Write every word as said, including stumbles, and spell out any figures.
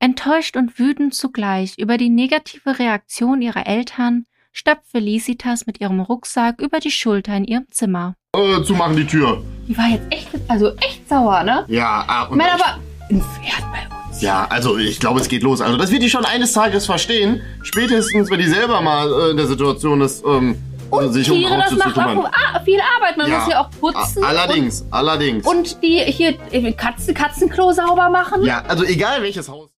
Enttäuscht und wütend zugleich über die negative Reaktion ihrer Eltern, stapft Felicitas mit ihrem Rucksack über die Schulter in ihrem Zimmer. Äh, zumachen die Tür. Die war jetzt echt, also echt sauer, ne? Ja, ah, und ich meine, aber ein Pferd bei uns. Ja, also ich glaube, es geht los. Also das wird die schon eines Tages verstehen. Spätestens, wenn die selber mal äh, in der Situation ist, ähm, und sich Tiere, um das Haustiere zu macht kümmern. auch viel Arbeit. Man Ja. muss ja auch putzen. Allerdings, und, allerdings. Und die hier Katzen, Katzenklo sauber machen. Ja, also egal welches Haus.